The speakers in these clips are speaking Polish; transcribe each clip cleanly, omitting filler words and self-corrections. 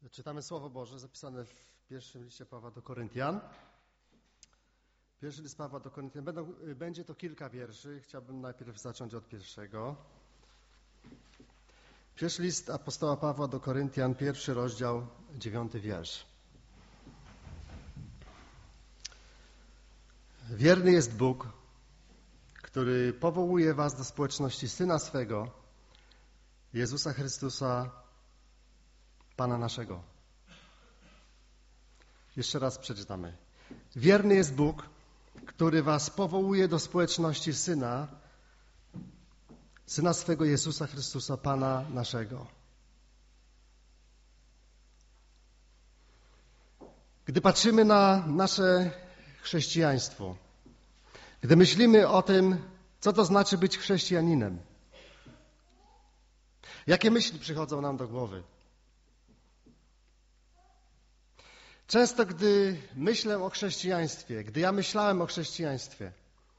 Czytamy Słowo Boże zapisane w pierwszym liście Pawła do Koryntian. Pierwszy list Pawła do Koryntian. Będzie to kilka wierszy. Chciałbym najpierw zacząć od pierwszego. Pierwszy list apostoła Pawła do Koryntian, 1 rozdział, 9 wiersz. Wierny jest Bóg, który powołuje was do społeczności Syna swego, Jezusa Chrystusa, Pana naszego. Jeszcze raz przeczytamy. Wierny jest Bóg, który was powołuje do społeczności Syna swego Jezusa Chrystusa, Pana naszego. Gdy patrzymy na nasze chrześcijaństwo, gdy myślimy o tym, co to znaczy być chrześcijaninem, jakie myśli przychodzą nam do głowy? Często, gdy myślę o chrześcijaństwie, gdy ja myślałem o chrześcijaństwie,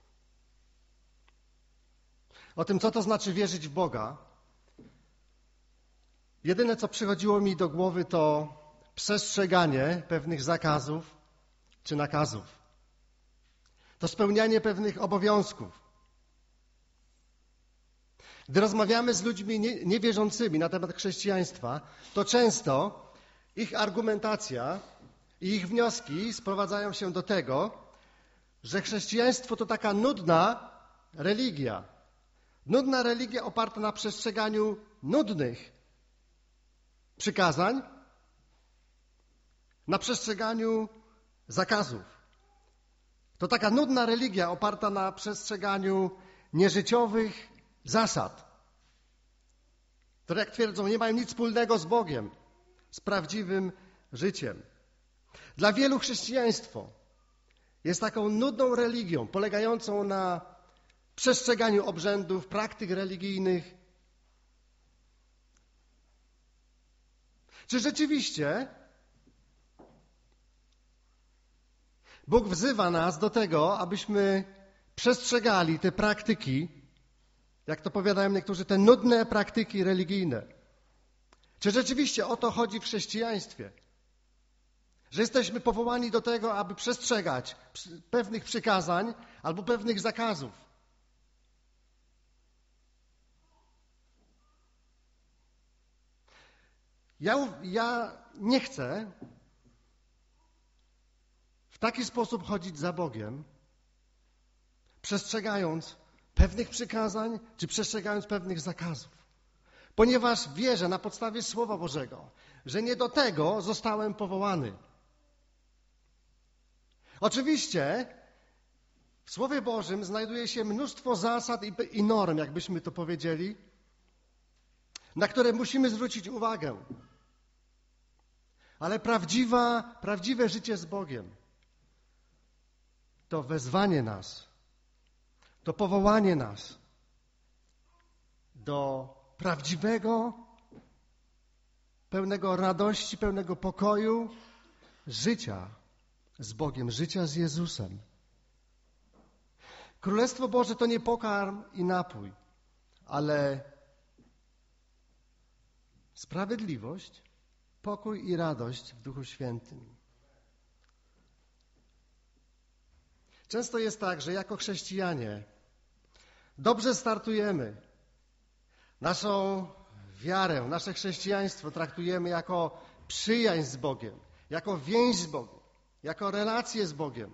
o tym, co to znaczy wierzyć w Boga, jedyne, co przychodziło mi do głowy, to przestrzeganie pewnych zakazów czy nakazów. To spełnianie pewnych obowiązków. Gdy rozmawiamy z ludźmi niewierzącymi na temat chrześcijaństwa, to często ich argumentacja i ich wnioski sprowadzają się do tego, że chrześcijaństwo to taka nudna religia. Nudna religia oparta na przestrzeganiu nudnych przykazań, na przestrzeganiu zakazów. To taka nudna religia oparta na przestrzeganiu nieżyciowych zasad, które, jak twierdzą, nie mają nic wspólnego z Bogiem, z prawdziwym życiem. Dla wielu chrześcijaństwo jest taką nudną religią, polegającą na przestrzeganiu obrzędów, praktyk religijnych. Czy rzeczywiście Bóg wzywa nas do tego, abyśmy przestrzegali te praktyki, jak to powiadają niektórzy, te nudne praktyki religijne? Czy rzeczywiście o to chodzi w chrześcijaństwie? Że jesteśmy powołani do tego, aby przestrzegać pewnych przykazań albo pewnych zakazów. Ja nie chcę w taki sposób chodzić za Bogiem, przestrzegając pewnych przykazań czy przestrzegając pewnych zakazów. Ponieważ wierzę na podstawie Słowa Bożego, że nie do tego zostałem powołany. Oczywiście w Słowie Bożym znajduje się mnóstwo zasad i norm, jakbyśmy to powiedzieli, na które musimy zwrócić uwagę. Ale prawdziwe życie z Bogiem to wezwanie nas, to powołanie nas do prawdziwego, pełnego radości, pełnego pokoju życia z Bogiem, życia z Jezusem. Królestwo Boże to nie pokarm i napój, ale sprawiedliwość, pokój i radość w Duchu Świętym. Często jest tak, że jako chrześcijanie dobrze startujemy. Naszą wiarę, nasze chrześcijaństwo traktujemy jako przyjaźń z Bogiem, jako więź z Bogiem, jako relację z Bogiem.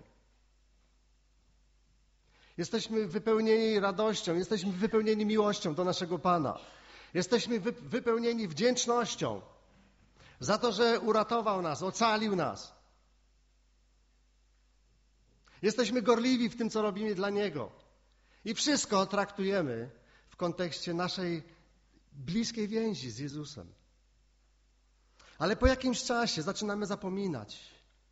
Jesteśmy wypełnieni radością, jesteśmy wypełnieni miłością do naszego Pana. Jesteśmy wypełnieni wdzięcznością za to, że uratował nas, ocalił nas. Jesteśmy gorliwi w tym, co robimy dla Niego. I wszystko traktujemy w kontekście naszej bliskiej więzi z Jezusem. Ale po jakimś czasie zaczynamy zapominać.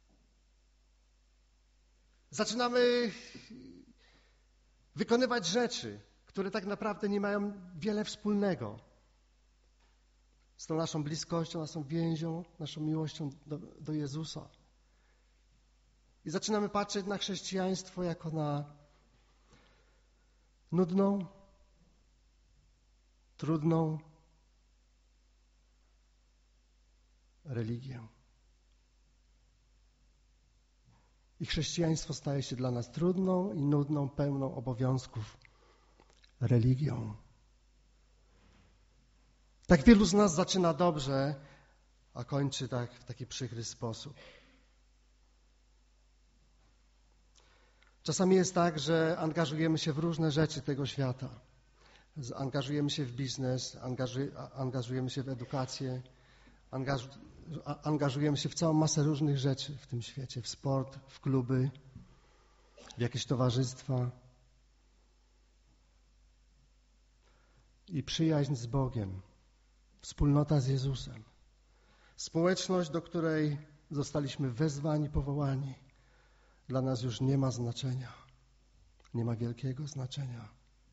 Zaczynamy wykonywać rzeczy, które tak naprawdę nie mają wiele wspólnego z tą naszą bliskością, naszą więzią, naszą miłością do Jezusa. I zaczynamy patrzeć na chrześcijaństwo jako na nudną, trudną, religię. I chrześcijaństwo staje się dla nas trudną i nudną, pełną obowiązków religią. Tak wielu z nas zaczyna dobrze, a kończy tak w taki przykry sposób. Czasami jest tak, że angażujemy się w różne rzeczy tego świata. Angażujemy się w biznes, angażujemy się w edukację, angażujemy się w całą masę różnych rzeczy w tym świecie, w sport, w kluby, w jakieś towarzystwa. I przyjaźń z Bogiem, wspólnota z Jezusem, społeczność, do której zostaliśmy wezwani, powołani, dla nas już nie ma znaczenia, nie ma wielkiego znaczenia.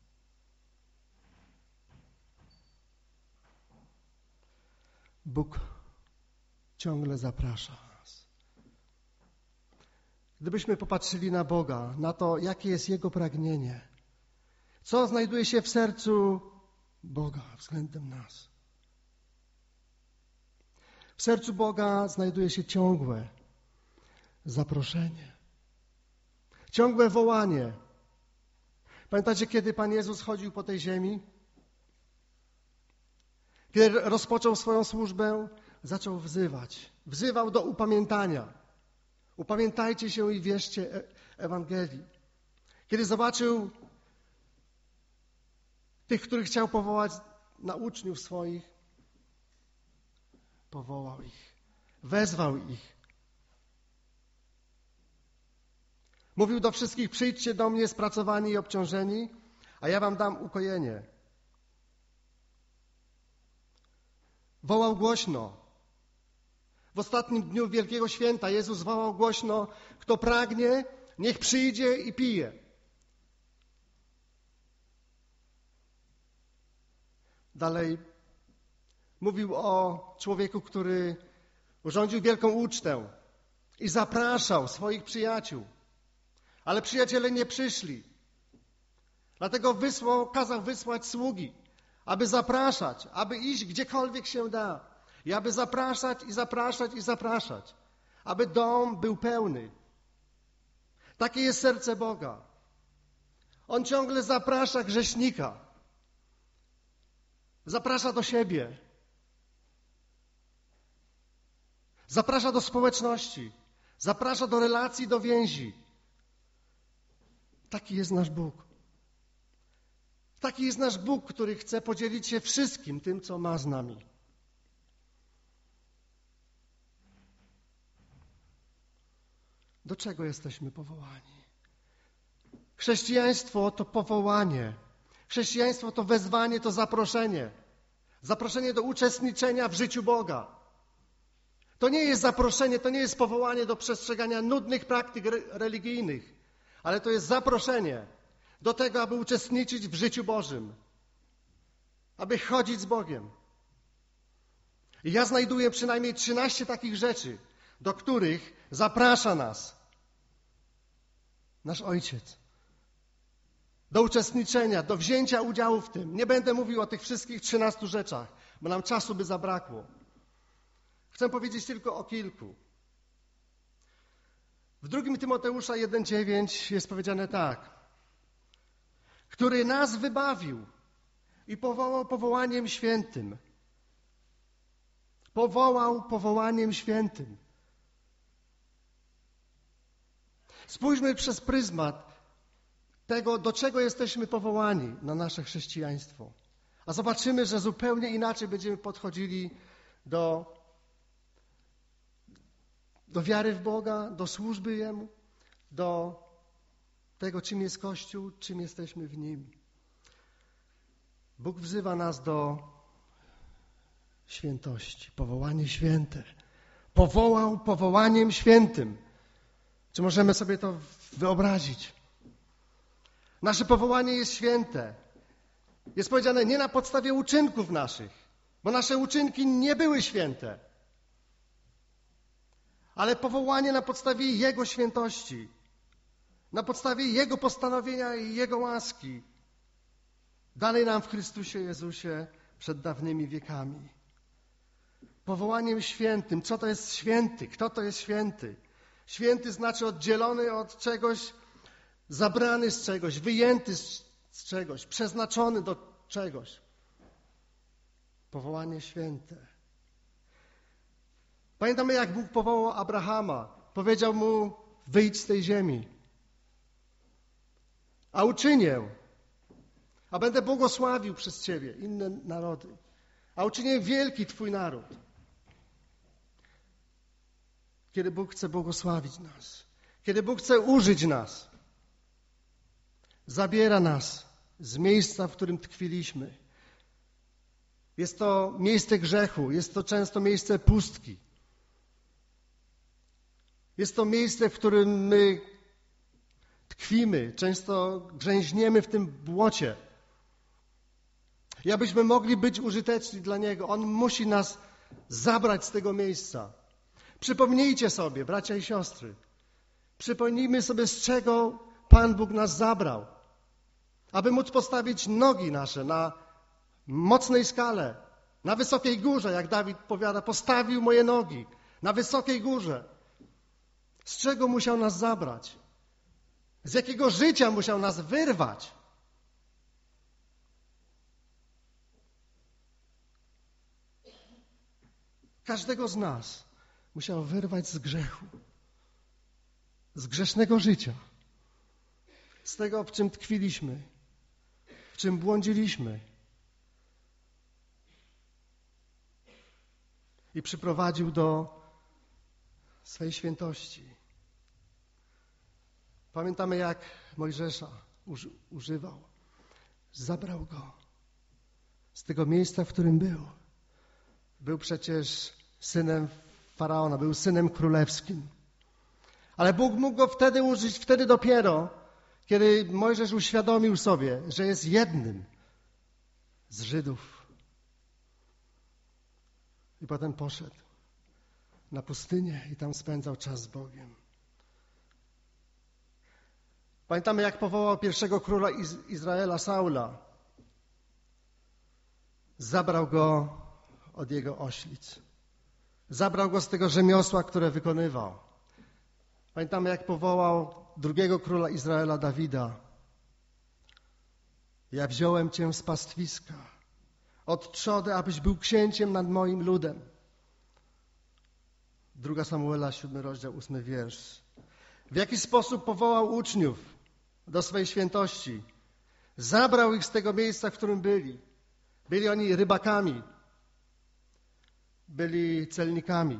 Bóg ciągle zaprasza nas. Gdybyśmy popatrzyli na Boga, na to, jakie jest Jego pragnienie, co znajduje się w sercu Boga względem nas. W sercu Boga znajduje się ciągłe zaproszenie, ciągłe wołanie. Pamiętacie, kiedy Pan Jezus chodził po tej ziemi? Kiedy rozpoczął swoją służbę, zaczął wzywać. Wzywał do upamiętania. Upamiętajcie się i wierzcie Ewangelii. Kiedy zobaczył tych, których chciał powołać na uczniów swoich, powołał ich, wezwał ich. Mówił do wszystkich: przyjdźcie do mnie spracowani i obciążeni, a ja wam dam ukojenie. Wołał głośno. W ostatnim dniu Wielkiego Święta Jezus wołał głośno: kto pragnie, niech przyjdzie i pije. Dalej mówił o człowieku, który urządził wielką ucztę i zapraszał swoich przyjaciół. Ale przyjaciele nie przyszli. Dlatego kazał wysłać sługi, aby zapraszać, aby iść gdziekolwiek się da. I aby zapraszać i zapraszać i zapraszać. Aby dom był pełny. Takie jest serce Boga. On ciągle zaprasza grzesznika. Zaprasza do siebie. Zaprasza do społeczności. Zaprasza do relacji, do więzi. Taki jest nasz Bóg. Taki jest nasz Bóg, który chce podzielić się wszystkim tym, co ma z nami. Do czego jesteśmy powołani? Chrześcijaństwo to powołanie. Chrześcijaństwo to wezwanie, to zaproszenie. Zaproszenie do uczestniczenia w życiu Boga. To nie jest zaproszenie, to nie jest powołanie do przestrzegania nudnych praktyk religijnych, ale to jest zaproszenie do tego, aby uczestniczyć w życiu Bożym. Aby chodzić z Bogiem. I ja znajduję przynajmniej 13 takich rzeczy, do których zaprasza nas nasz Ojciec. Do uczestniczenia, do wzięcia udziału w tym. Nie będę mówił o tych wszystkich 13 rzeczach, bo nam czasu by zabrakło. Chcę powiedzieć tylko o kilku. W 2 Tymoteusza 1,9 jest powiedziane tak. Który nas wybawił i powołał powołaniem świętym. Powołał powołaniem świętym. Spójrzmy przez pryzmat tego, do czego jesteśmy powołani na nasze chrześcijaństwo. A zobaczymy, że zupełnie inaczej będziemy podchodzili do wiary w Boga, do służby Jemu, do tego, czym jest Kościół, czym jesteśmy w Nim. Bóg wzywa nas do świętości, powołanie święte. Powołał powołaniem świętym. Czy możemy sobie to wyobrazić? Nasze powołanie jest święte. Jest powiedziane nie na podstawie uczynków naszych, bo nasze uczynki nie były święte. Ale powołanie na podstawie Jego świętości, na podstawie Jego postanowienia i Jego łaski, danej nam w Chrystusie Jezusie przed dawnymi wiekami. powołaniem świętym. Co to jest święty? Kto to jest święty? Święty znaczy oddzielony od czegoś, zabrany z czegoś, wyjęty z czegoś, przeznaczony do czegoś. Powołanie święte. Pamiętamy, jak Bóg powołał Abrahama. Powiedział mu, wyjdź z tej ziemi. A uczynię, a będę błogosławił przez ciebie inne narody. A uczynię wielki twój naród. Kiedy Bóg chce błogosławić nas, kiedy Bóg chce użyć nas, zabiera nas z miejsca, w którym tkwiliśmy. Jest to miejsce grzechu, jest to często miejsce pustki. Jest to miejsce, w którym my tkwimy, często grzęźniemy w tym błocie. I abyśmy mogli być użyteczni dla Niego, On musi nas zabrać z tego miejsca. Przypomnijcie sobie, bracia i siostry, przypomnijmy sobie, z czego Pan Bóg nas zabrał, aby móc postawić nogi nasze na mocnej skale, na wysokiej górze, jak Dawid powiada, postawił moje nogi na wysokiej górze. Z czego musiał nas zabrać? Z jakiego życia musiał nas wyrwać? Każdego z nas musiał wyrwać z grzechu, z grzesznego życia, z tego, w czym tkwiliśmy, w czym błądziliśmy. I przyprowadził do swej świętości. Pamiętamy, jak Mojżesza używał. Zabrał go z tego miejsca, w którym był. Był przecież synem Faraona, był synem królewskim. Ale Bóg mógł go wtedy użyć, wtedy dopiero, kiedy Mojżesz uświadomił sobie, że jest jednym z Żydów. I potem poszedł na pustynię i tam spędzał czas z Bogiem. Pamiętamy, jak powołał pierwszego króla Izraela, Saula. Zabrał go od jego oślic. Zabrał go z tego rzemiosła, które wykonywał. Pamiętamy, jak powołał drugiego króla Izraela, Dawida. Ja wziąłem cię z pastwiska, od trzody, abyś był księciem nad moim ludem. 2 Samuela, 7 rozdział, 8 wiersz. W jaki sposób powołał uczniów do swej świętości. Zabrał ich z tego miejsca, w którym byli. Byli oni rybakami. Byli celnikami.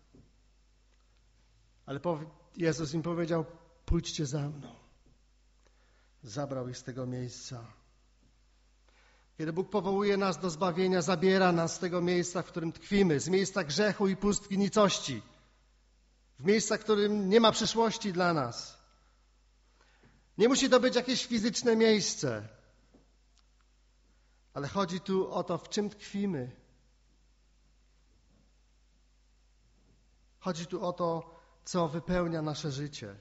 Ale Jezus im powiedział, pójdźcie za mną. Zabrał ich z tego miejsca. Kiedy Bóg powołuje nas do zbawienia, zabiera nas z tego miejsca, w którym tkwimy, z miejsca grzechu i pustki nicości, w miejsca, w którym nie ma przyszłości dla nas. Nie musi to być jakieś fizyczne miejsce, ale chodzi tu o to, w czym tkwimy. Chodzi tu o to, co wypełnia nasze życie.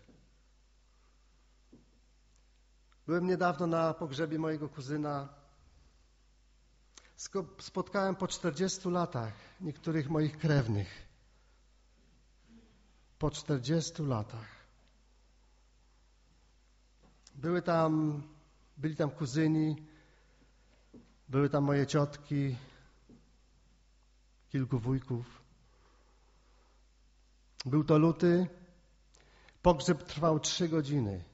Byłem niedawno na pogrzebie mojego kuzyna. Spotkałem po 40 latach niektórych moich krewnych. Po 40 latach. Byli tam kuzyni, były tam moje ciotki, kilku wujków. Był to luty. Pogrzeb trwał 3 godziny.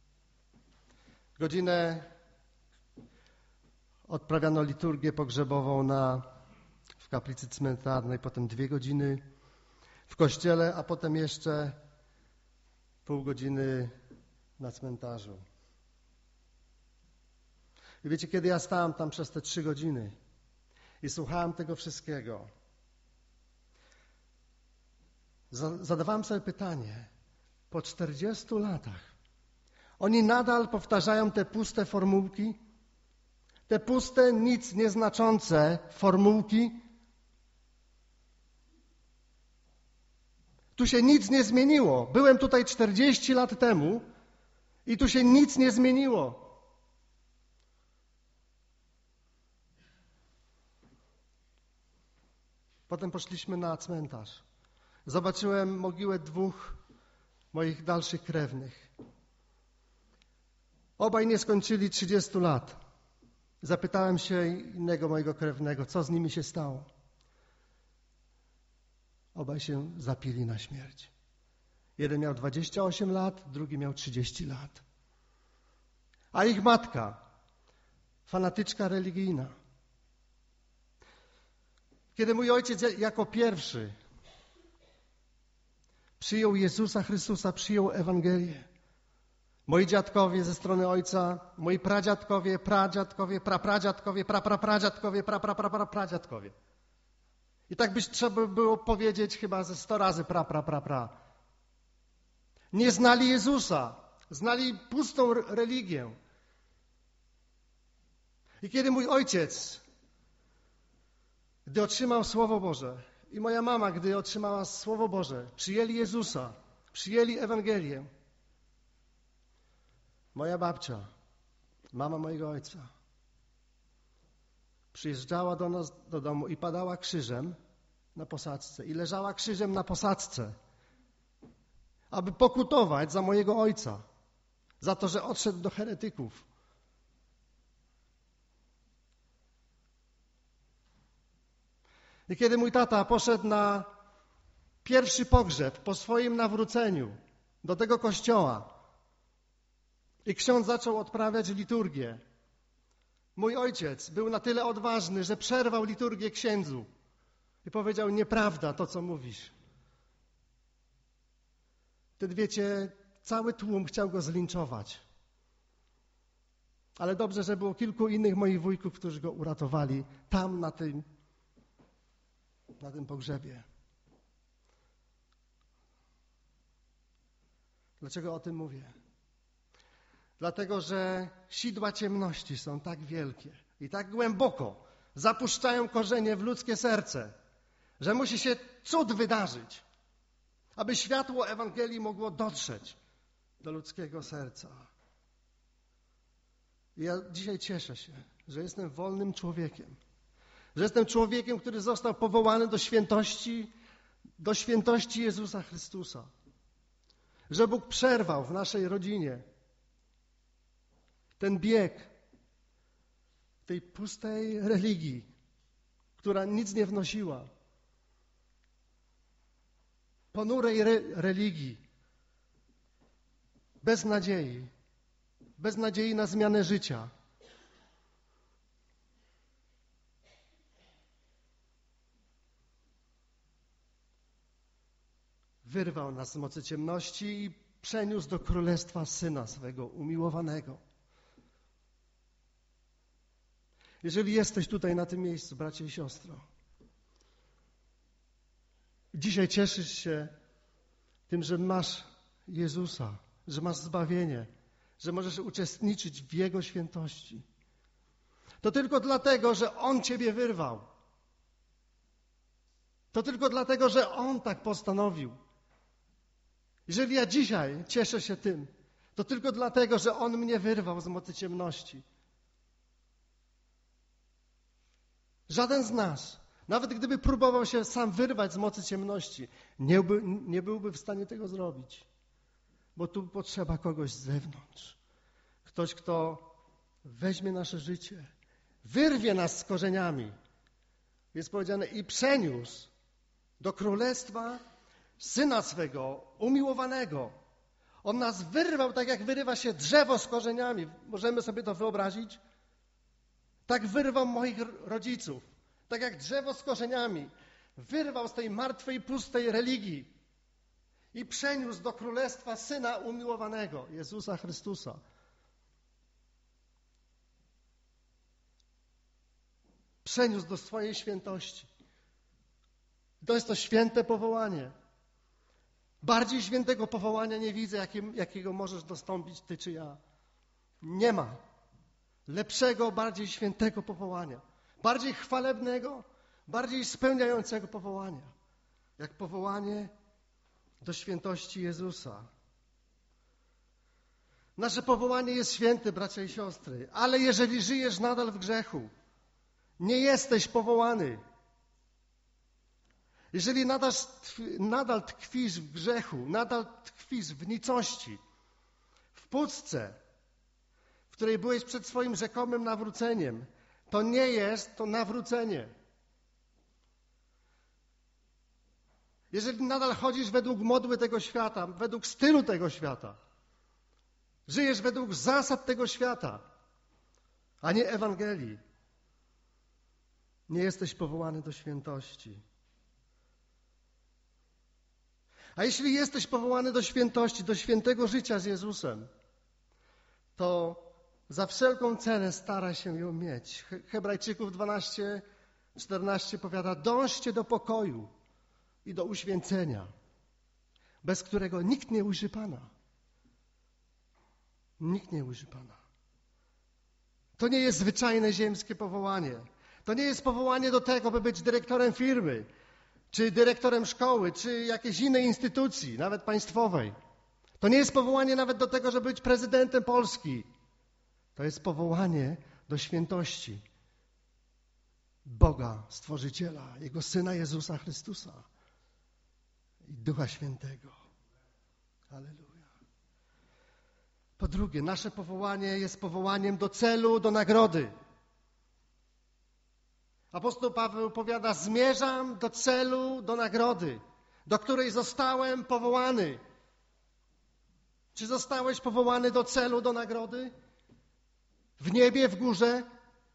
Godzinę odprawiano liturgię pogrzebową w kaplicy cmentarnej, potem 2 godziny w kościele, a potem jeszcze pół godziny na cmentarzu. I wiecie, kiedy ja stałem tam przez te 3 godziny i słuchałem tego wszystkiego, zadawałem sobie pytanie, po 40 latach oni nadal powtarzają te puste formułki, te puste, nic nieznaczące formułki. Tu się nic nie zmieniło. Byłem tutaj 40 lat temu i tu się nic nie zmieniło. Potem poszliśmy na cmentarz. Zobaczyłem mogiłę 2 moich dalszych krewnych. Obaj nie skończyli 30 lat. Zapytałem się innego mojego krewnego, co z nimi się stało. Obaj się zapili na śmierć. Jeden miał 28 lat, drugi miał 30 lat. A ich matka, fanatyczka religijna. Kiedy mój ojciec jako pierwszy przyjął Jezusa Chrystusa, przyjął Ewangelię, moi dziadkowie ze strony ojca, moi pradziadkowie, prapradziadkowie, praprapradziadkowie. I tak by trzeba było powiedzieć chyba ze 100 razy pra. Nie znali Jezusa, znali pustą religię. I kiedy mój ojciec, gdy otrzymał Słowo Boże i moja mama, gdy otrzymała Słowo Boże, przyjęli Jezusa, przyjęli Ewangelię, moja babcia, mama mojego ojca, przyjeżdżała do nas do domu i padała krzyżem na posadzce i leżała krzyżem na posadzce, aby pokutować za mojego ojca, za to, że odszedł do heretyków. I kiedy mój tata poszedł na pierwszy pogrzeb po swoim nawróceniu do tego kościoła i ksiądz zaczął odprawiać liturgię, mój ojciec był na tyle odważny, że przerwał liturgię księdzu i powiedział: nieprawda to, co mówisz. Wtedy, wiecie, cały tłum chciał go zlinczować. Ale dobrze, że było kilku innych moich wujków, którzy go uratowali tam na tym pogrzebie. Dlaczego o tym mówię? Dlatego, że sidła ciemności są tak wielkie i tak głęboko zapuszczają korzenie w ludzkie serce, że musi się cud wydarzyć, aby światło Ewangelii mogło dotrzeć do ludzkiego serca. I ja dzisiaj cieszę się, że jestem wolnym człowiekiem, że jestem człowiekiem, który został powołany do świętości Jezusa Chrystusa, że Bóg przerwał w naszej rodzinie ten bieg tej pustej religii, która nic nie wnosiła, ponurej religii, bez nadziei na zmianę życia. Wyrwał nas z mocy ciemności i przeniósł do królestwa Syna swego umiłowanego. Jeżeli jesteś tutaj na tym miejscu, bracie i siostro, dzisiaj cieszysz się tym, że masz Jezusa, że masz zbawienie, że możesz uczestniczyć w Jego świętości, to tylko dlatego, że On ciebie wyrwał. To tylko dlatego, że On tak postanowił. Jeżeli ja dzisiaj cieszę się tym, to tylko dlatego, że On mnie wyrwał z mocy ciemności. Żaden z nas, nawet gdyby próbował się sam wyrwać z mocy ciemności, nie byłby w stanie tego zrobić. Bo tu potrzeba kogoś z zewnątrz. Ktoś, kto weźmie nasze życie, wyrwie nas z korzeniami. Jest powiedziane: i przeniósł do królestwa Syna swego umiłowanego. On nas wyrwał tak, jak wyrywa się drzewo z korzeniami. Możemy sobie to wyobrazić? Tak wyrwał moich rodziców. Tak jak drzewo z korzeniami. Wyrwał z tej martwej, pustej religii i przeniósł do królestwa Syna umiłowanego, Jezusa Chrystusa. Przeniósł do swojej świętości. To jest to święte powołanie. Bardziej świętego powołania nie widzę, jakiego możesz dostąpić ty czy ja. Nie ma lepszego, bardziej świętego powołania. Bardziej chwalebnego, bardziej spełniającego powołania. Jak powołanie do świętości Jezusa. Nasze powołanie jest święte, bracia i siostry, ale jeżeli żyjesz nadal w grzechu, nie jesteś powołany. jeżeli nadal tkwisz w grzechu, nadal tkwisz w nicości, w pustce, w której byłeś przed swoim rzekomym nawróceniem, to nie jest to nawrócenie. Jeżeli nadal chodzisz według modły tego świata, według stylu tego świata, żyjesz według zasad tego świata, a nie Ewangelii, nie jesteś powołany do świętości. A jeśli jesteś powołany do świętości, do świętego życia z Jezusem, to za wszelką cenę staraj się ją mieć. Hebrajczyków 12:14 powiada: dążcie do pokoju i do uświęcenia, bez którego nikt nie ujrzy Pana. Nikt nie ujrzy Pana. To nie jest zwyczajne ziemskie powołanie. To nie jest powołanie do tego, by być dyrektorem firmy, czy dyrektorem szkoły, czy jakiejś innej instytucji, nawet państwowej. To nie jest powołanie nawet do tego, żeby być prezydentem Polski. To jest powołanie do świętości Boga, Stworzyciela, Jego Syna Jezusa Chrystusa i Ducha Świętego. Halleluja. Po drugie, nasze powołanie jest powołaniem do celu, do nagrody. Apostoł Paweł powiada: zmierzam do celu, do nagrody, do której zostałem powołany. Czy zostałeś powołany do celu, do nagrody? W niebie, w górze?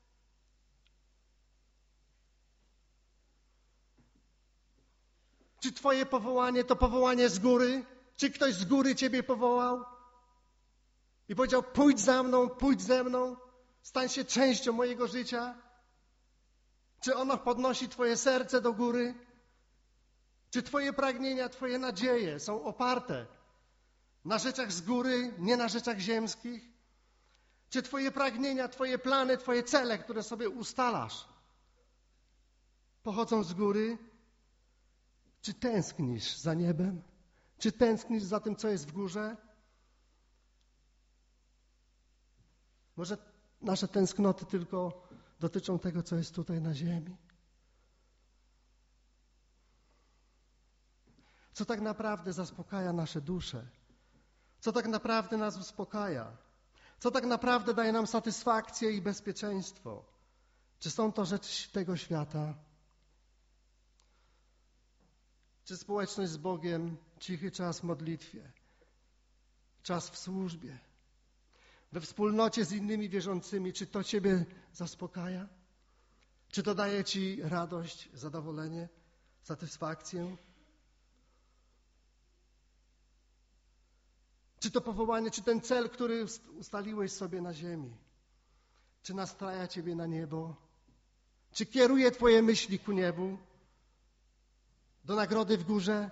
Czy twoje powołanie to powołanie z góry? Czy ktoś z góry ciebie powołał i powiedział: pójdź za mną, pójdź ze mną, stań się częścią mojego życia? Czy ono podnosi twoje serce do góry? Czy twoje pragnienia, twoje nadzieje są oparte na rzeczach z góry, nie na rzeczach ziemskich? Czy twoje pragnienia, twoje plany, twoje cele, które sobie ustalasz, pochodzą z góry? Czy tęsknisz za niebem? Czy tęsknisz za tym, co jest w górze? Może nasze tęsknoty tylko dotyczą tego, co jest tutaj na ziemi? Co tak naprawdę zaspokaja nasze dusze? Co tak naprawdę nas uspokaja? Co tak naprawdę daje nam satysfakcję i bezpieczeństwo? Czy są to rzeczy tego świata? Czy społeczność z Bogiem, cichy czas w modlitwie, czas w służbie, we wspólnocie z innymi wierzącymi, czy to Ciebie zaspokaja? Czy to daje Ci radość, zadowolenie, satysfakcję? Czy to powołanie, czy ten cel, który ustaliłeś sobie na ziemi, czy nastraja Ciebie na niebo? Czy kieruje Twoje myśli ku niebu? Do nagrody w górze?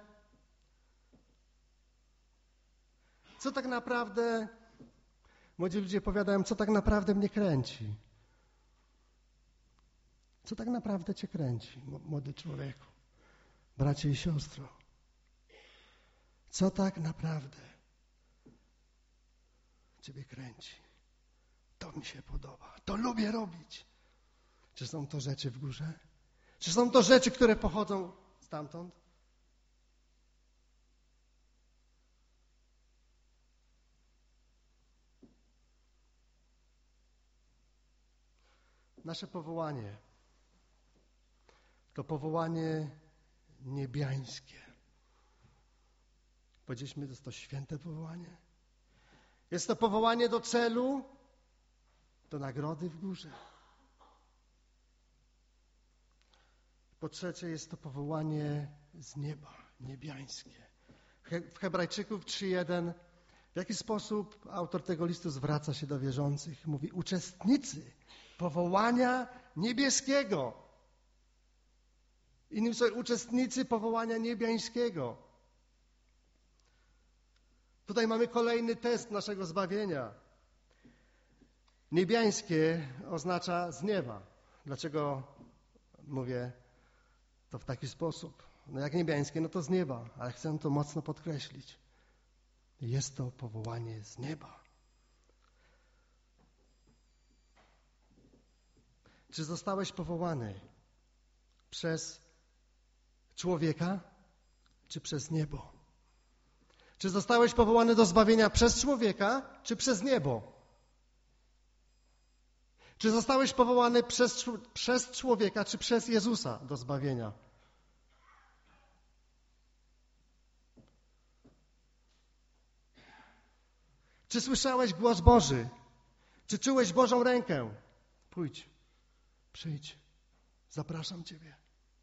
Co tak naprawdę, młodzi ludzie powiadają, co tak naprawdę mnie kręci? Co tak naprawdę Cię kręci, młody człowieku, bracie i siostro? Co tak naprawdę Ciebie kręci? To mi się podoba, to lubię robić. Czy są to rzeczy w górze? Czy są to rzeczy, które pochodzą stamtąd? Nasze powołanie to powołanie niebiańskie. Powiedzieliśmy, że jest to święte powołanie. Jest to powołanie do celu, do nagrody w górze. Po trzecie, jest to powołanie z nieba, niebiańskie. W Hebrajczyków 3:1 w jaki sposób autor tego listu zwraca się do wierzących? Mówi: uczestnicy powołania niebieskiego. Innymi słowy, uczestnicy powołania niebiańskiego. Tutaj mamy kolejny test naszego zbawienia. Niebiańskie oznacza z nieba. Dlaczego mówię to w taki sposób? No jak niebiańskie, no to z nieba, ale chcę to mocno podkreślić. Jest to powołanie z nieba. Czy zostałeś powołany przez człowieka, czy przez niebo? Czy zostałeś powołany do zbawienia przez człowieka, czy przez niebo? Czy zostałeś powołany przez człowieka, czy przez Jezusa do zbawienia? Czy słyszałeś głos Boży? Czy czułeś Bożą rękę? Pójdź, przyjdź, zapraszam Ciebie.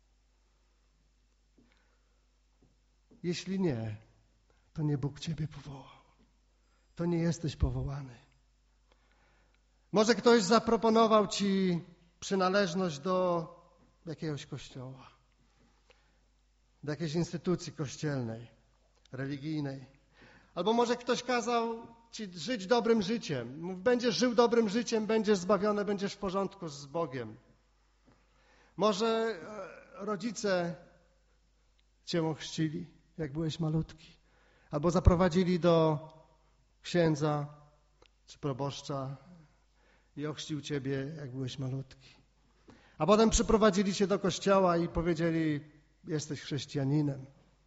Jeśli nie, to nie Bóg Ciebie powołał. To nie jesteś powołany. Może ktoś zaproponował Ci przynależność do jakiegoś kościoła, do jakiejś instytucji kościelnej, religijnej. Albo może ktoś kazał Ci żyć dobrym życiem. Będziesz żył dobrym życiem, będziesz zbawiony, będziesz w porządku z Bogiem. Może rodzice Cię ochrzcili, jak byłeś malutki. Albo zaprowadzili do księdza czy proboszcza i ochrzcił Ciebie, jak byłeś malutki. A potem przyprowadzili Cię do kościoła i powiedzieli, jesteś chrześcijaninem.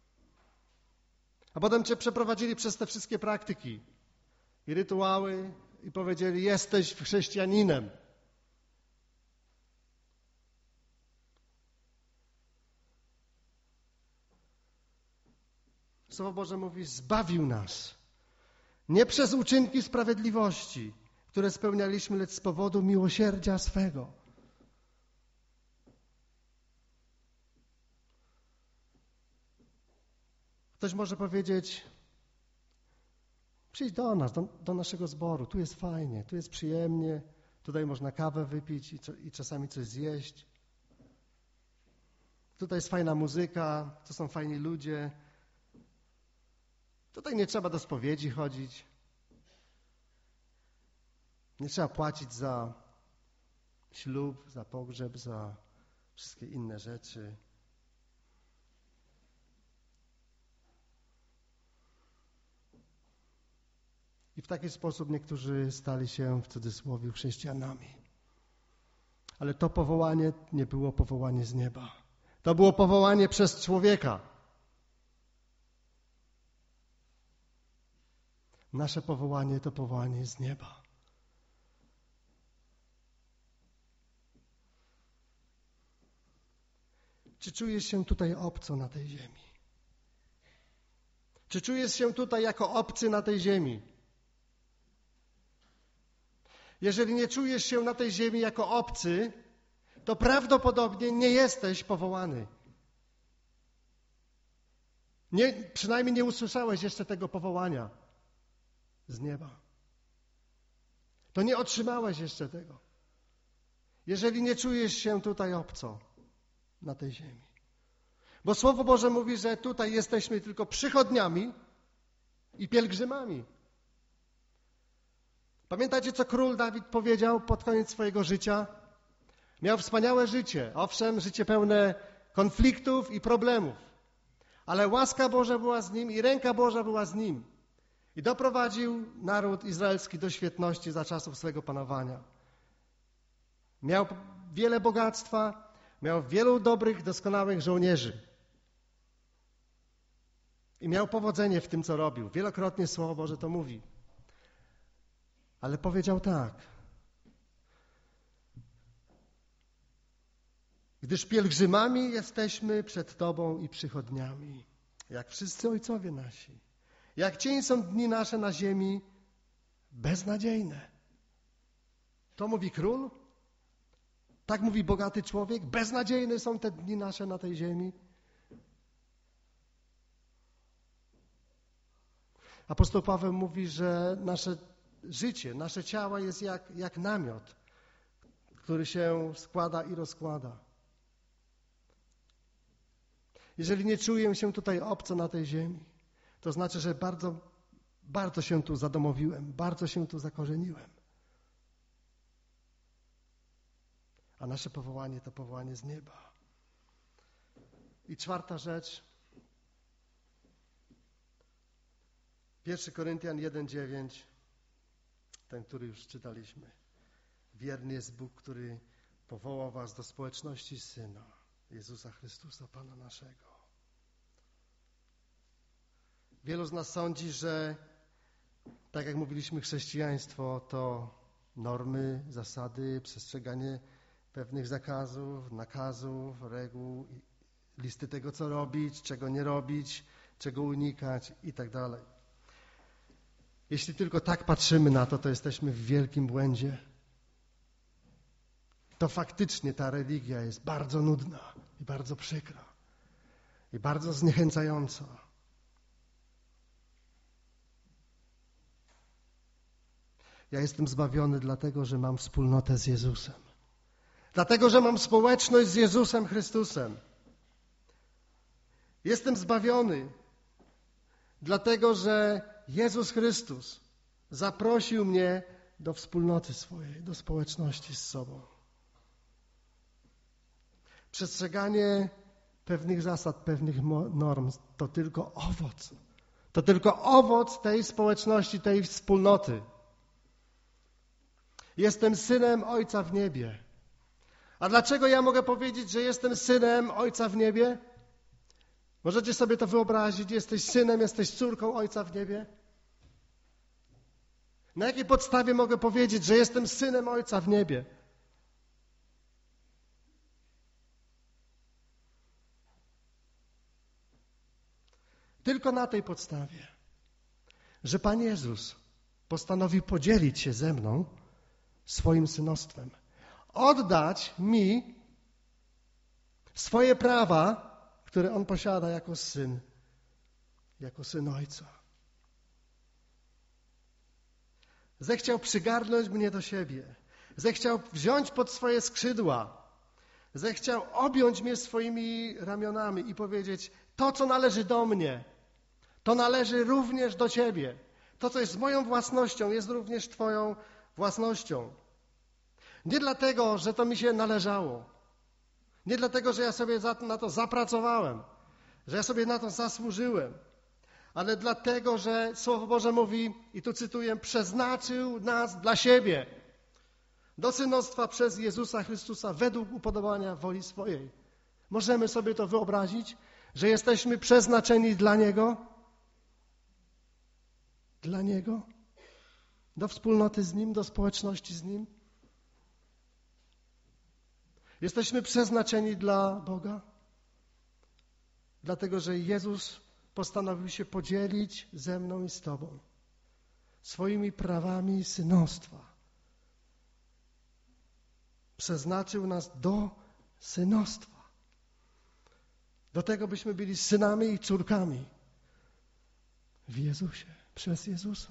A potem Cię przeprowadzili przez te wszystkie praktyki i rytuały i powiedzieli, jesteś chrześcijaninem. Słowo Boże mówi, zbawił nas. Nie przez uczynki sprawiedliwości, które spełnialiśmy, lecz z powodu miłosierdzia swego. Ktoś może powiedzieć, przyjdź do nas, do naszego zboru, tu jest fajnie, tu jest przyjemnie, tutaj można kawę wypić i czasami coś zjeść. Tutaj jest fajna muzyka, tu są fajni ludzie. Tutaj nie trzeba do spowiedzi chodzić. Nie trzeba płacić za ślub, za pogrzeb, za wszystkie inne rzeczy. I w taki sposób niektórzy stali się, w cudzysłowie, chrześcijanami. Ale to powołanie nie było powołanie z nieba. To było powołanie przez człowieka. Nasze powołanie to powołanie z nieba. Czy czujesz się tutaj obco na tej ziemi? Czy czujesz się tutaj jako obcy na tej ziemi? Jeżeli nie czujesz się na tej ziemi jako obcy, to prawdopodobnie nie jesteś powołany. Przynajmniej nie usłyszałeś jeszcze tego powołania z nieba. To nie otrzymałeś jeszcze tego. Jeżeli nie czujesz się tutaj obco na tej ziemi. Bo Słowo Boże mówi, że tutaj jesteśmy tylko przychodniami i pielgrzymami. Pamiętacie, co król Dawid powiedział pod koniec swojego życia? Miał wspaniałe życie, owszem, życie pełne konfliktów i problemów, ale łaska Boża była z nim i ręka Boża była z nim. I doprowadził naród izraelski do świetności za czasów swego panowania. Miał wiele bogactwa, miał wielu dobrych, doskonałych żołnierzy. I miał powodzenie w tym, co robił. Wielokrotnie Słowo Boże to mówi. Ale powiedział tak. Gdyż pielgrzymami jesteśmy przed Tobą i przychodniami, jak wszyscy ojcowie nasi. Jak cień są dni nasze na ziemi beznadziejne. To mówi król? Tak mówi bogaty człowiek? Beznadziejne są te dni nasze na tej ziemi? Apostoł Paweł mówi, że nasze życie, nasze ciało jest jak namiot, który się składa i rozkłada. Jeżeli nie czuję się tutaj obco na tej ziemi, to znaczy, że bardzo się tu zadomowiłem, bardzo się tu zakorzeniłem. A nasze powołanie to powołanie z nieba. I czwarta rzecz. 1 Koryntian 1:9, ten, który już czytaliśmy. Wierny jest Bóg, który powołał was do społeczności Syna, Jezusa Chrystusa, Pana naszego. Wielu z nas sądzi, że tak jak mówiliśmy, chrześcijaństwo to normy, zasady, przestrzeganie pewnych zakazów, nakazów, reguł, listy tego, co robić, czego nie robić, czego unikać i tak dalej. Jeśli tylko tak patrzymy na to, to jesteśmy w wielkim błędzie. To faktycznie ta religia jest bardzo nudna i bardzo przykra i bardzo zniechęcająca. Ja jestem zbawiony dlatego, że mam wspólnotę z Jezusem. Dlatego, że mam społeczność z Jezusem Chrystusem. Jestem zbawiony dlatego, że Jezus Chrystus zaprosił mnie do wspólnoty swojej, do społeczności z sobą. Przestrzeganie pewnych zasad, pewnych norm to tylko owoc. To tylko owoc tej społeczności, tej wspólnoty. Jestem synem Ojca w niebie. A dlaczego ja mogę powiedzieć, że jestem synem Ojca w niebie? Możecie sobie to wyobrazić. Jesteś synem, jesteś córką Ojca w niebie. Na jakiej podstawie mogę powiedzieć, że jestem synem Ojca w niebie? Tylko na tej podstawie, że Pan Jezus postanowił podzielić się ze mną swoim synostwem. Oddać mi swoje prawa, które On posiada jako syn Ojca. Zechciał przygarnąć mnie do siebie. Zechciał wziąć pod swoje skrzydła. Zechciał objąć mnie swoimi ramionami i powiedzieć: to, co należy do mnie, to należy również do Ciebie. To, co jest moją własnością, jest również Twoją własnością. Nie dlatego, że to mi się należało. Nie dlatego, że ja sobie na to zapracowałem, że ja sobie na to zasłużyłem, ale dlatego, że Słowo Boże mówi, i tu cytuję, przeznaczył nas dla siebie do synostwa przez Jezusa Chrystusa według upodobania woli swojej. Możemy sobie to wyobrazić, że jesteśmy przeznaczeni dla Niego? Dla Niego? Do wspólnoty z Nim, do społeczności z Nim? Jesteśmy przeznaczeni dla Boga? Dlatego, że Jezus postanowił się podzielić ze mną i z Tobą swoimi prawami synostwa. Przeznaczył nas do synostwa. Do tego, byśmy byli synami i córkami w Jezusie, przez Jezusa.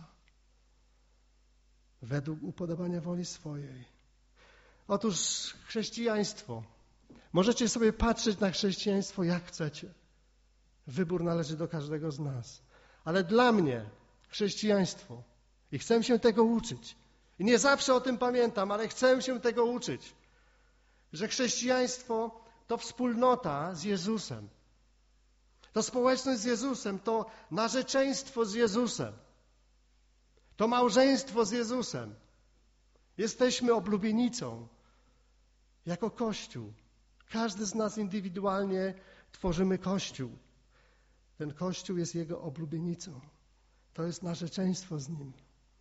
Według upodobania woli swojej. Otóż chrześcijaństwo. Możecie sobie patrzeć na chrześcijaństwo jak chcecie. Wybór należy do każdego z nas. Ale dla mnie chrześcijaństwo, i chcę się tego uczyć, i nie zawsze o tym pamiętam, ale chcę się tego uczyć, że chrześcijaństwo to wspólnota z Jezusem. To społeczność z Jezusem, to narzeczeństwo z Jezusem. To małżeństwo z Jezusem. Jesteśmy oblubienicą jako Kościół. Każdy z nas indywidualnie tworzymy Kościół. Ten Kościół jest Jego oblubienicą. To jest narzeczeństwo z Nim.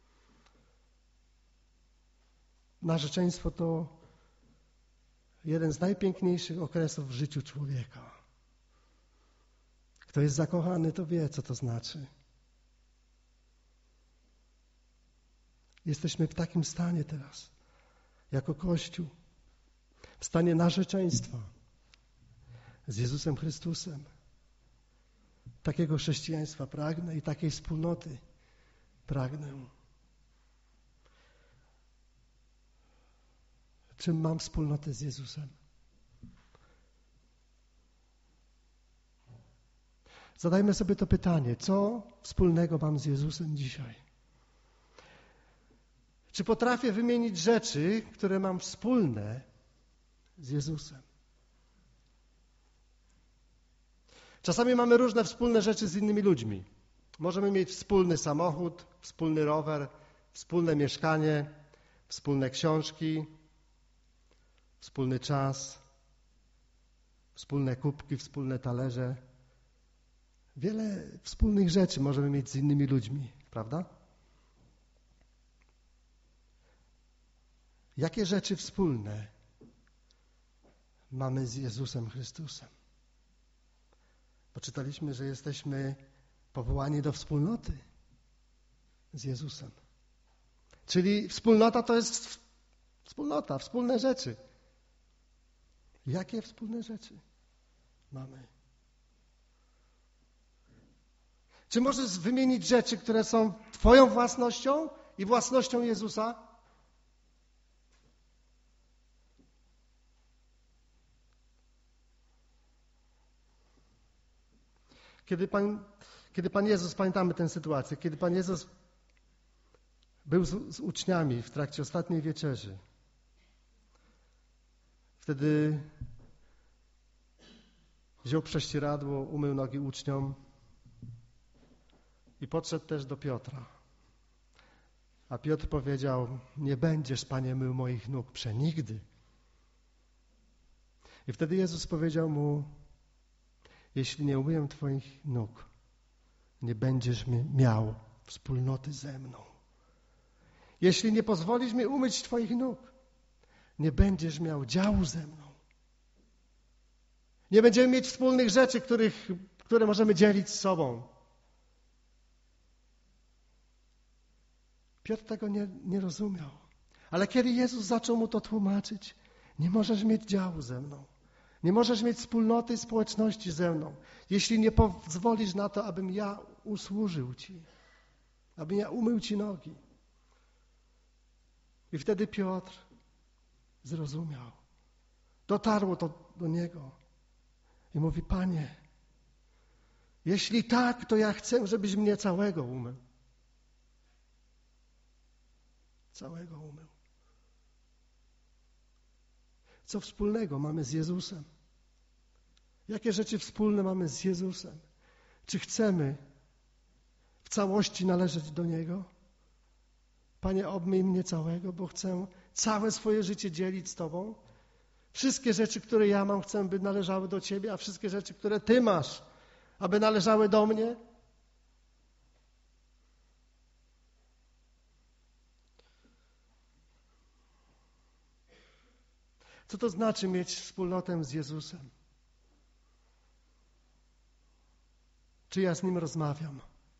Narzeczeństwo to jeden z najpiękniejszych okresów w życiu człowieka. Kto jest zakochany, to wie, co to znaczy. Jesteśmy w takim stanie teraz, jako Kościół, w stanie narzeczeństwa z Jezusem Chrystusem. Takiego chrześcijaństwa pragnę i takiej wspólnoty pragnę. Czym mam wspólnotę z Jezusem? Zadajmy sobie to pytanie, co wspólnego mam z Jezusem dzisiaj? Czy potrafię wymienić rzeczy, które mam wspólne z Jezusem? Czasami mamy różne wspólne rzeczy z innymi ludźmi. Możemy mieć wspólny samochód, wspólny rower, wspólne mieszkanie, wspólne książki, wspólny czas, wspólne kubki, wspólne talerze, Wiele wspólnych rzeczy możemy mieć z innymi ludźmi, prawda? Jakie rzeczy wspólne mamy z Jezusem Chrystusem? Bo czytaliśmy, że jesteśmy powołani do wspólnoty z Jezusem. Czyli wspólnota to jest wspólnota, wspólne rzeczy. Jakie wspólne rzeczy mamy? Czy możesz wymienić rzeczy, które są Twoją własnością i własnością Jezusa? Kiedy Pan Jezus, pamiętamy tę sytuację, kiedy Pan Jezus był z uczniami w trakcie ostatniej wieczerzy, wtedy wziął prześcieradło, umył nogi uczniom i podszedł też do Piotra. A Piotr powiedział: nie będziesz, Panie, mył moich nóg przenigdy. I wtedy Jezus powiedział mu: jeśli nie umyję Twoich nóg, nie będziesz miał wspólnoty ze mną. Jeśli nie pozwolisz mi umyć Twoich nóg, nie będziesz miał działu ze mną. Nie będziemy mieć wspólnych rzeczy, które możemy dzielić z sobą. Piotr tego nie rozumiał. Ale kiedy Jezus zaczął mu to tłumaczyć, nie możesz mieć działu ze mną. Nie możesz mieć wspólnoty i społeczności ze mną, jeśli nie pozwolisz na to, abym ja usłużył Ci, abym ja umył Ci nogi. I wtedy Piotr zrozumiał. Dotarło to do niego. I mówi: Panie, jeśli tak, to ja chcę, żebyś mnie całego umył. Całego umył. Co wspólnego mamy z Jezusem? Jakie rzeczy wspólne mamy z Jezusem? Czy chcemy w całości należeć do Niego? Panie, obmyj mnie całego, bo chcę całe swoje życie dzielić z Tobą. Wszystkie rzeczy, które ja mam, chcę, by należały do Ciebie, a wszystkie rzeczy, które Ty masz, aby należały do mnie. Co to znaczy mieć wspólnotę z Jezusem? Czy ja z Nim rozmawiam?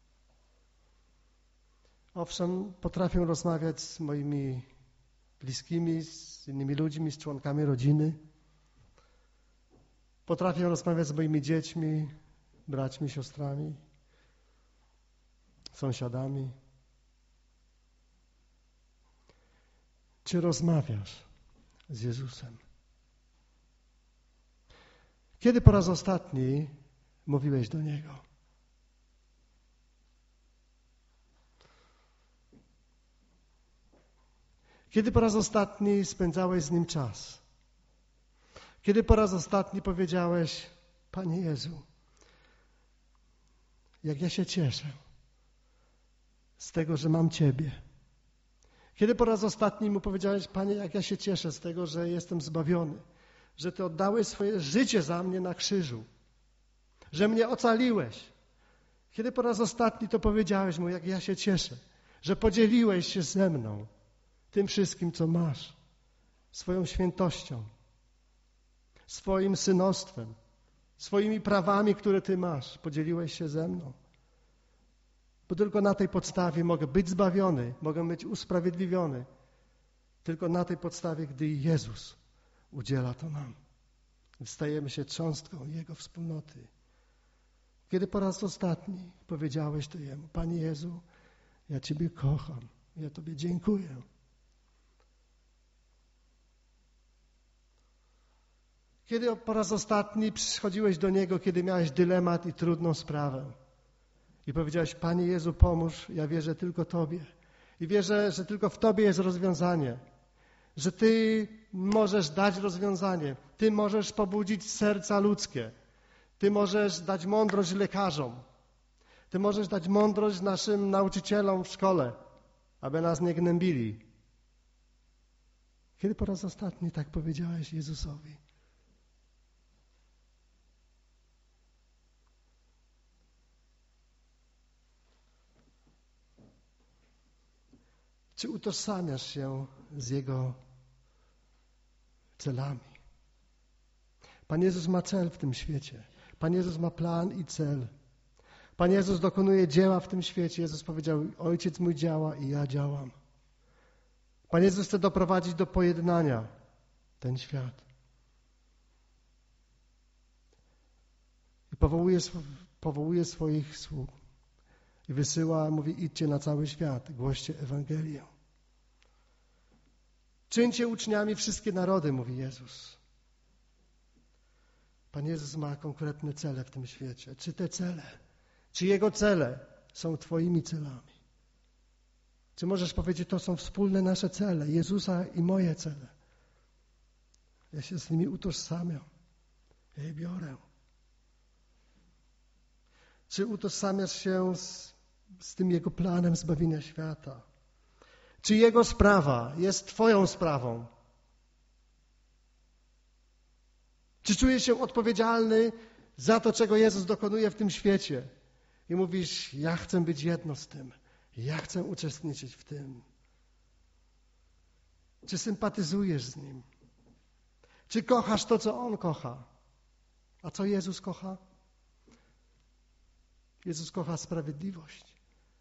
Owszem, potrafię rozmawiać z moimi bliskimi, z innymi ludźmi, z członkami rodziny. Potrafię rozmawiać z moimi dziećmi, braćmi, siostrami, sąsiadami. Czy rozmawiasz z Jezusem? Kiedy po raz ostatni mówiłeś do Niego? Kiedy po raz ostatni spędzałeś z Nim czas? Kiedy po raz ostatni powiedziałeś: Panie Jezu, jak ja się cieszę z tego, że mam Ciebie. Kiedy po raz ostatni Mu powiedziałeś: Panie, jak ja się cieszę z tego, że jestem zbawiony, że Ty oddałeś swoje życie za mnie na krzyżu, że mnie ocaliłeś. Kiedy po raz ostatni to powiedziałeś Mu, jak ja się cieszę, że podzieliłeś się ze mną tym wszystkim, co masz, swoją świętością, swoim synostwem, swoimi prawami, które Ty masz, podzieliłeś się ze mną. Bo tylko na tej podstawie mogę być zbawiony, mogę być usprawiedliwiony. Tylko na tej podstawie, gdy Jezus udziela to nam. Stajemy się cząstką Jego wspólnoty. Kiedy po raz ostatni powiedziałeś to Jemu: Panie Jezu, ja Ciebie kocham, ja Tobie dziękuję. Kiedy po raz ostatni przychodziłeś do Niego, kiedy miałeś dylemat i trudną sprawę i powiedziałeś: Panie Jezu, pomóż, ja wierzę tylko Tobie i wierzę, że tylko w Tobie jest rozwiązanie, że Ty możesz dać rozwiązanie, Ty możesz pobudzić serca ludzkie, Ty możesz dać mądrość lekarzom, Ty możesz dać mądrość naszym nauczycielom w szkole, aby nas nie gnębili. Kiedy po raz ostatni tak powiedziałeś Jezusowi? Czy utożsamiasz się z Jego celami? Pan Jezus ma cel w tym świecie. Pan Jezus ma plan i cel. Pan Jezus dokonuje dzieła w tym świecie. Jezus powiedział, Ojciec mój działa i ja działam. Pan Jezus chce doprowadzić do pojednania ten świat. I powołuje swoich sług. I wysyła, mówi, idźcie na cały świat, głoście Ewangelię. Czyńcie uczniami wszystkie narody, mówi Jezus. Pan Jezus ma konkretne cele w tym świecie. Czy te cele, czy Jego cele są Twoimi celami? Czy możesz powiedzieć, to są wspólne nasze cele, Jezusa i moje cele? Ja się z nimi utożsamiam. Ja je biorę. Czy utożsamiasz się z tym Jego planem zbawienia świata? Czy Jego sprawa jest Twoją sprawą? Czy czujesz się odpowiedzialny za to, czego Jezus dokonuje w tym świecie? I mówisz, ja chcę być jedno z tym. Ja chcę uczestniczyć w tym. Czy sympatyzujesz z Nim? Czy kochasz to, co On kocha? A co Jezus kocha? Jezus kocha sprawiedliwość.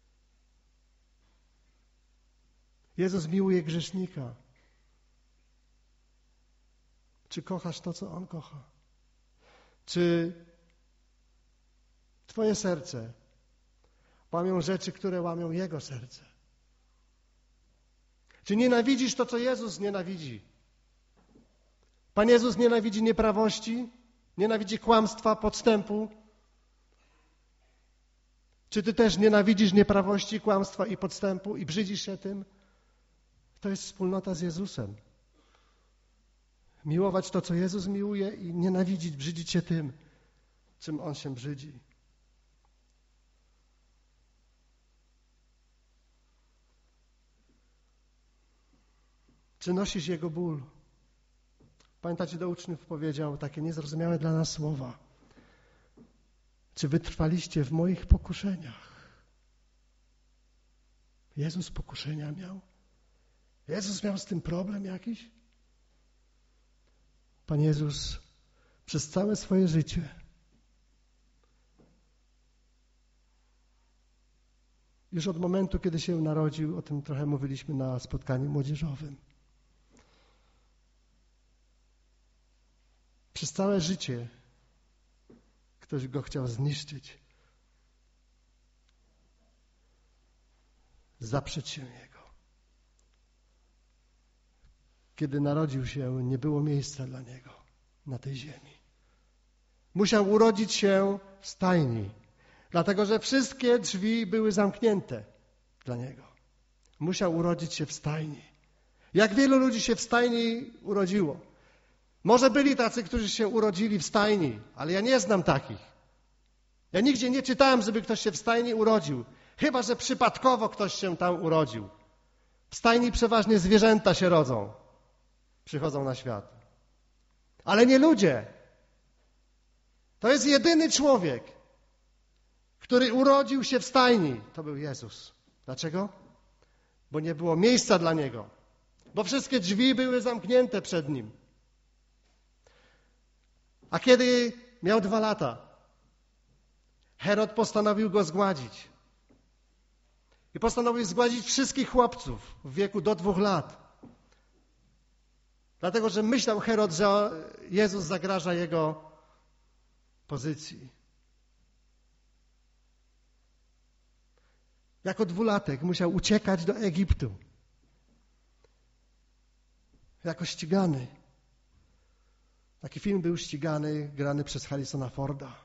Jezus miłuje grzesznika. Czy kochasz to, co On kocha? Czy Twoje serce łamią rzeczy, które łamią Jego serce? Czy nienawidzisz to, co Jezus nienawidzi? Pan Jezus nienawidzi nieprawości, nienawidzi kłamstwa, podstępu. Czy Ty też nienawidzisz nieprawości, kłamstwa i podstępu i brzydzisz się tym? To jest wspólnota z Jezusem. Miłować to, co Jezus miłuje i nienawidzić, brzydzić się tym, czym On się brzydzi. Czy nosisz Jego ból? Pamiętacie, do uczniów powiedział takie niezrozumiałe dla nas słowa. Czy wytrwaliście w moich pokuszeniach? Jezus pokuszenia miał? Jezus miał z tym problem jakiś? Pan Jezus przez całe swoje życie już od momentu, kiedy się narodził, o tym trochę mówiliśmy na spotkaniu młodzieżowym. Przez całe życie ktoś go chciał zniszczyć. Zaprzeć się Jego. Kiedy narodził się, nie było miejsca dla Niego na tej ziemi. Musiał urodzić się w stajni, dlatego że wszystkie drzwi były zamknięte dla Niego. Musiał urodzić się w stajni. Jak wielu ludzi się w stajni urodziło? Może byli tacy, którzy się urodzili w stajni, ale ja nie znam takich. Ja nigdzie nie czytałem, żeby ktoś się w stajni urodził, chyba że przypadkowo ktoś się tam urodził. W stajni przeważnie zwierzęta się rodzą, przychodzą na świat. Ale nie ludzie. To jest jedyny człowiek, który urodził się w stajni. To był Jezus. Dlaczego? Bo nie było miejsca dla Niego. Bo wszystkie drzwi były zamknięte przed Nim. A kiedy miał 2 lata, Herod postanowił go zgładzić. I postanowił zgładzić wszystkich chłopców w wieku do 2 lat. Dlatego, że myślał Herod, że Jezus zagraża jego pozycji. Jako 2-latek musiał uciekać do Egiptu. Jako ścigany. Taki film był ścigany, grany przez Harrisona Forda.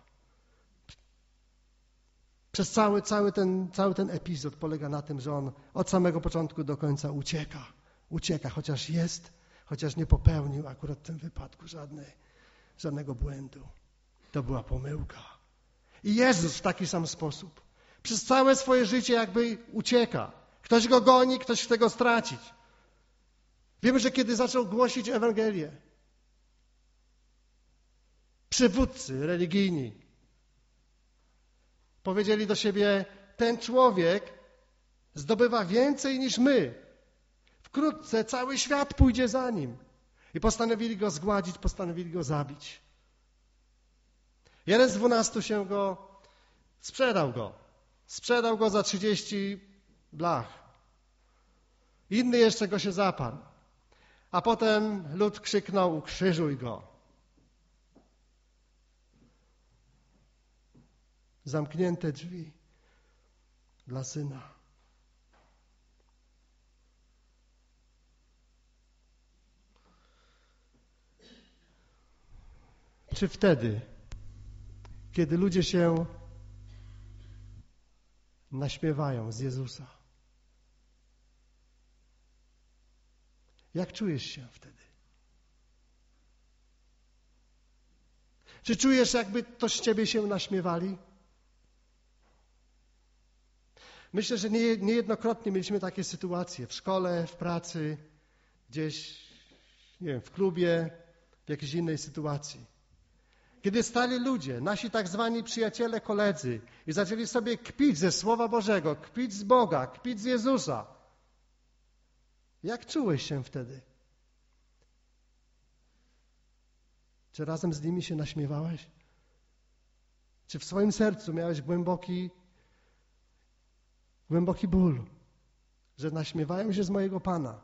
Przez cały ten epizod polega na tym, że on od samego początku do końca ucieka, chociaż nie popełnił akurat w tym wypadku żadnego błędu. To była pomyłka. I Jezus w taki sam sposób. Przez całe swoje życie jakby ucieka. Ktoś go goni, ktoś chce go stracić. Wiemy, że kiedy zaczął głosić Ewangelię, przywódcy religijni powiedzieli do siebie, ten człowiek zdobywa więcej niż my. Wkrótce cały świat pójdzie za nim. I postanowili go zgładzić, postanowili go zabić. Jeden z 12 się go sprzedał go. Sprzedał go za 30 blach. Inny jeszcze go się zaparł. A potem lud krzyknął: ukrzyżuj go. Zamknięte drzwi dla Syna. Czy wtedy, kiedy ludzie się naśmiewają z Jezusa, jak czujesz się wtedy? Czy czujesz, jakby to z ciebie się naśmiewali? Myślę, że niejednokrotnie mieliśmy takie sytuacje w szkole, w pracy, gdzieś, nie wiem, w klubie, w jakiejś innej sytuacji. Kiedy stali ludzie, nasi tak zwani przyjaciele, koledzy i zaczęli sobie kpić ze Słowa Bożego, kpić z Boga, kpić z Jezusa. Jak czułeś się wtedy? Czy razem z nimi się naśmiewałeś? Czy w swoim sercu miałeś głęboki ból, że naśmiewają się z mojego Pana?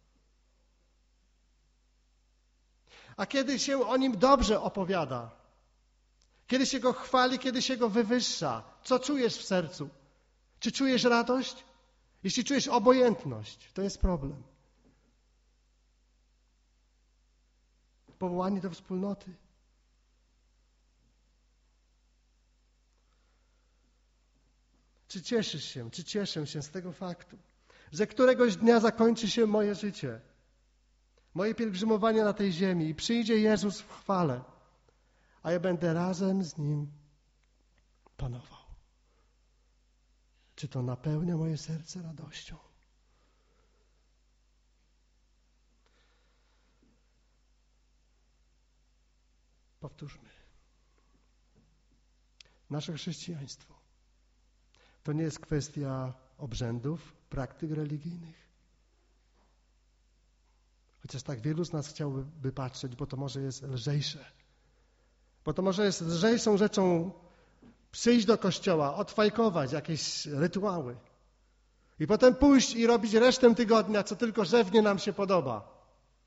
A kiedy się o Nim dobrze opowiada, kiedy się Go chwali, kiedy się Go wywyższa, co czujesz w sercu? Czy czujesz radość? Jeśli czujesz obojętność, to jest problem. Powołani do wspólnoty. Czy cieszysz się, czy cieszę się z tego faktu, że któregoś dnia zakończy się moje życie, moje pielgrzymowanie na tej ziemi i przyjdzie Jezus w chwale, a ja będę razem z Nim panował. Czy to napełnia moje serce radością? Powtórzmy. Nasze chrześcijaństwo to nie jest kwestia obrzędów, praktyk religijnych. Chociaż tak wielu z nas chciałby patrzeć, bo to może jest lżejsze. Bo to może jest lżejszą rzeczą przyjść do kościoła, odfajkować jakieś rytuały i potem pójść i robić resztę tygodnia, co tylko żywnie nam się podoba.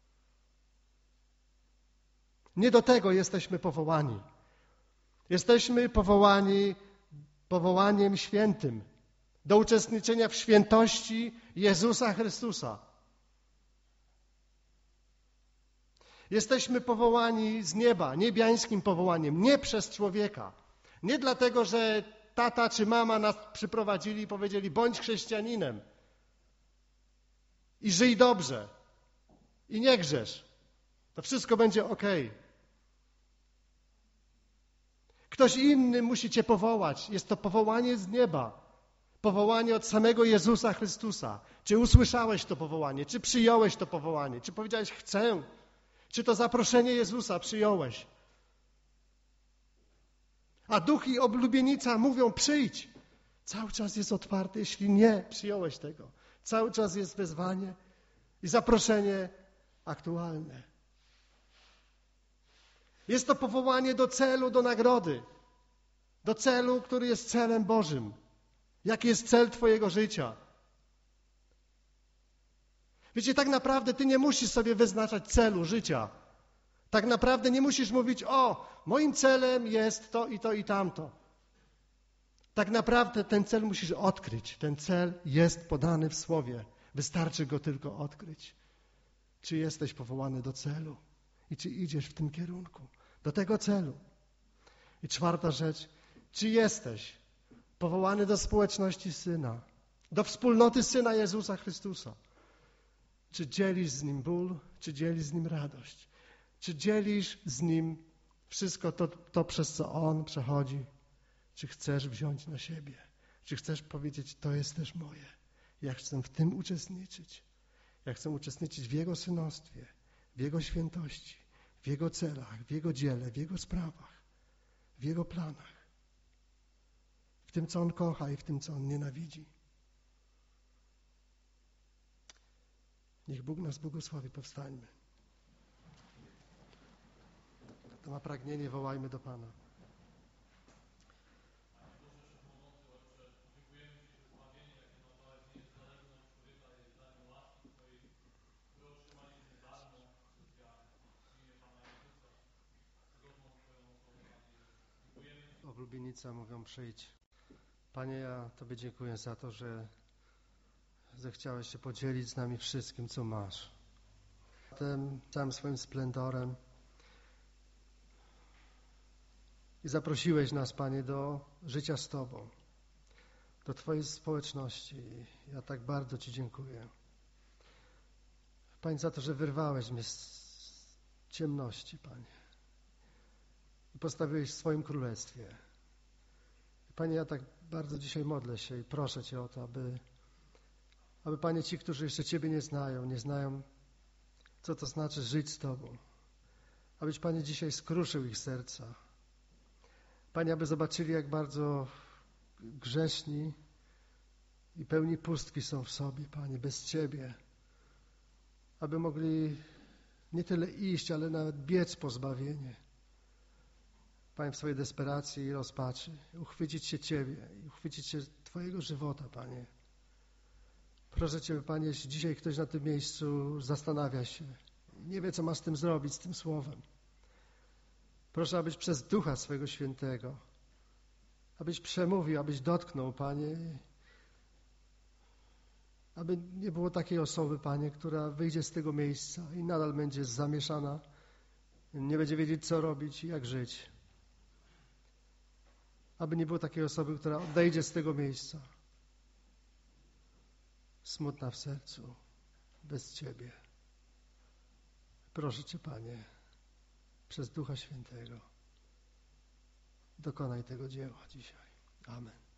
Nie do tego jesteśmy powołani. Jesteśmy powołani powołaniem świętym do uczestniczenia w świętości Jezusa Chrystusa. Jesteśmy powołani z nieba, niebiańskim powołaniem, nie przez człowieka. Nie dlatego, że tata czy mama nas przyprowadzili i powiedzieli: bądź chrześcijaninem i żyj dobrze i nie grzesz. To wszystko będzie okej. Ktoś inny musi cię powołać. Jest to powołanie z nieba. Powołanie od samego Jezusa Chrystusa. Czy usłyszałeś to powołanie? Czy przyjąłeś to powołanie? Czy powiedziałeś: chcę? Czy to zaproszenie Jezusa przyjąłeś? A duch i oblubienica mówią: przyjdź. Cały czas jest otwarty. Jeśli nie przyjąłeś tego, cały czas jest wezwanie i zaproszenie aktualne. Jest to powołanie do celu, do nagrody. Do celu, który jest celem Bożym. Jaki jest cel twojego życia? Wiecie, tak naprawdę ty nie musisz sobie wyznaczać celu życia. Tak naprawdę nie musisz mówić: o, moim celem jest to i to i tamto. Tak naprawdę ten cel musisz odkryć. Ten cel jest podany w Słowie. Wystarczy go tylko odkryć. Czy jesteś powołany do celu i czy idziesz w tym kierunku, do tego celu. I czwarta rzecz, czy jesteś powołany do społeczności Syna, do wspólnoty Syna Jezusa Chrystusa. Czy dzielisz z Nim ból, czy dzielisz z Nim radość? Czy dzielisz z Nim wszystko to, przez co On przechodzi? Czy chcesz wziąć na siebie? Czy chcesz powiedzieć: to jest też moje? Ja chcę w tym uczestniczyć. Ja chcę uczestniczyć w Jego synostwie, w Jego świętości, w Jego celach, w Jego dziele, w Jego sprawach, w Jego planach. W tym, co On kocha i w tym, co On nienawidzi. Niech Bóg nas błogosławi. Powstańmy. Kto ma pragnienie, wołajmy do Pana. Oblubienica mówią: przyjdź. Panie, ja Tobie dziękuję za to, że zechciałeś się podzielić z nami wszystkim, co masz. Tym całym swoim splendorem. I zaprosiłeś nas, Panie, do życia z Tobą, do Twojej społeczności. Ja tak bardzo Ci dziękuję. Panie, za to, że wyrwałeś mnie z ciemności, Panie, i postawiłeś w swoim królestwie. Panie, ja tak bardzo dzisiaj modlę się i proszę Cię o to, aby Panie, ci, którzy jeszcze Ciebie nie znają, co to znaczy żyć z Tobą, abyś, Panie, dzisiaj skruszył ich serca. Panie, aby zobaczyli, jak bardzo grzeszni i pełni pustki są w sobie, Panie, bez Ciebie. Aby mogli nie tyle iść, ale nawet biec po zbawienie. Panie, w swojej desperacji i rozpaczy, uchwycić się Ciebie i uchwycić się Twojego żywota, Panie. Proszę Cię, Panie, jeśli dzisiaj ktoś na tym miejscu zastanawia się, nie wie, co ma z tym zrobić, z tym słowem. Proszę, abyś przez Ducha swego Świętego, abyś przemówił, abyś dotknął, Panie, aby nie było takiej osoby, Panie, która wyjdzie z tego miejsca i nadal będzie zamieszana, nie będzie wiedzieć, co robić i jak żyć. Aby nie było takiej osoby, która odejdzie z tego miejsca smutna w sercu, bez Ciebie. Proszę Cię, Panie, przez Ducha Świętego, dokonaj tego dzieła dzisiaj. Amen.